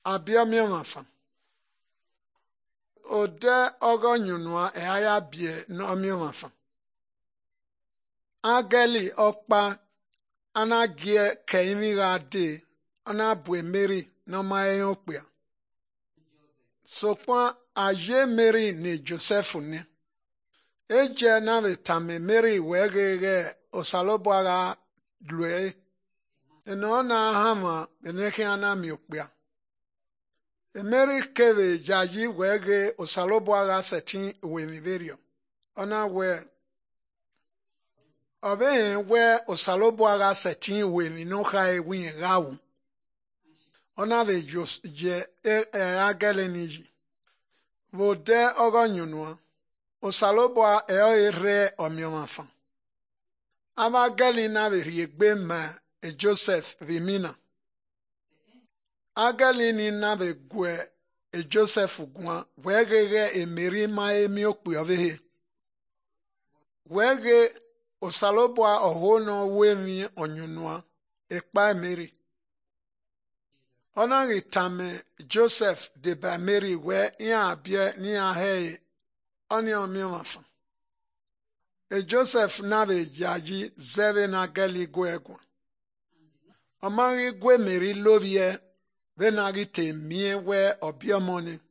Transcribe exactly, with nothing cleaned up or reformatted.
abia miamafa ode ogo nyunua e aya bie no miamafa ageli okpa anagie keimi gade ana bue meri no maye okpia sokwa aje meri ni joseph ni eje na vetame meri wegege osalobwaga dlue eno na hama eneke ana miokpia emeri keve jaji wege osalobwaga setin wemiverio ona we obe we osalobwaga setin wemi no kai win gawu ona ve jos je e, e ageleniji vode ogonyunua osalobwa e ere omiomafa aba gelina ve riegbe ma e Joseph vimina agelini na ve gwe e Joseph gwa wegege emeri ma emi okpi ovehe wege osalobwa ohono wemi onyunua ekpa emeri ona gitame Joseph de ba meri we ya bie ni ahe oni omiomafa e Joseph na ve jaji zeve na geli gwegwa Amari gwe meri lovie venagi te mie we obiomoni